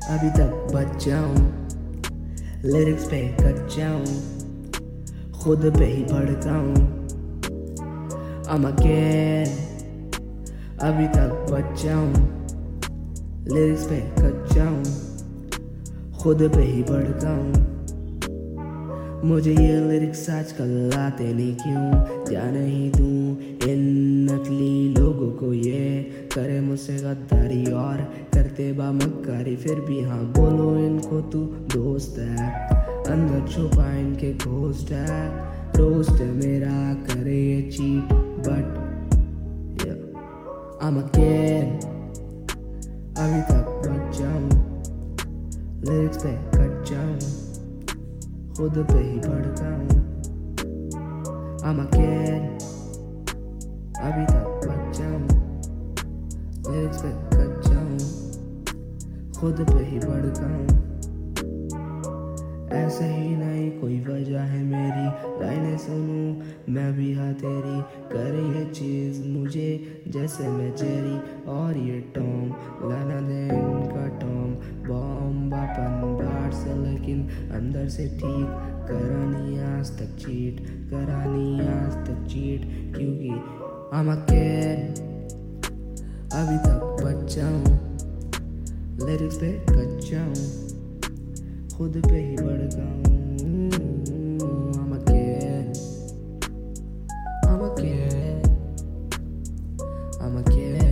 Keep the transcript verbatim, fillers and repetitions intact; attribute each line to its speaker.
Speaker 1: अभी तक बच जाऊं, लिरिक्स पे कच जाऊं, खुद पे ही भड़काऊं। I'm again, अभी तक बच जाऊं, लिरिक्स पे कच जाऊं, खुद पे ही भड़काऊं। मुझे ये लिरिक्स आजकल आते नहीं क्यों, जाने ही दूं इन नकली लोगों को। ये करे मुझसे गद्दारी और करते बामक्कारी, फिर भी हाँ बोलो इनको तू दोस्त है। अंदर छुपा इनके घोस्ट है, रोस्ट मेरा करे ये चीट बट I'm again, अभी तक बच जाऊं, लिरिक्स पे कट जाऊं, खुद पे ही भड़काऊं। I'm again, अभी तक बच जाऊं, लिरिक्स पे कट जाऊं, खुद पे ही भड़काऊं। ऐसे ही नहीं कोई वजह है मेरी, लाइनें सुनूं मैं भी हाँ तेरी, करे ये चीज़ मुझे जैसे मैं जेरी और ये टॉम। लाना दे इनका टॉम बॉम्ब बापन बाहर से, लेकिन अंदर से ठीक। करानी आज तक चीट, करानी आज तक चीट, क्योंकि I'm again, अभी तक बच जाऊं, लिरिक्स पे कच जाऊं, खुद पे ही भड़काऊं। I'm again, I'm again, I'm again।